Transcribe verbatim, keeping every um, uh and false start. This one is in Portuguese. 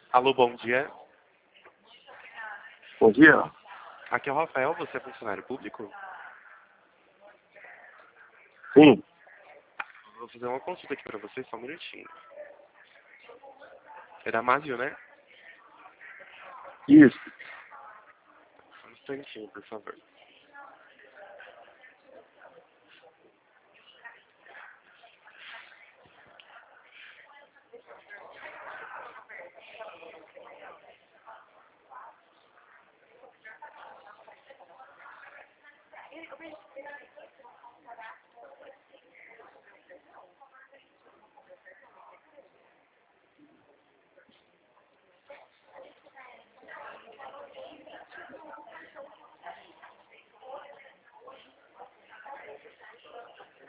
Alô, bom dia. Bom dia. Aqui é o Rafael, você é funcionário público? Sim, Vou fazer uma consulta aqui pra você, só um minutinho. É da Mazio, né? isso. Só um instantinho, por favor.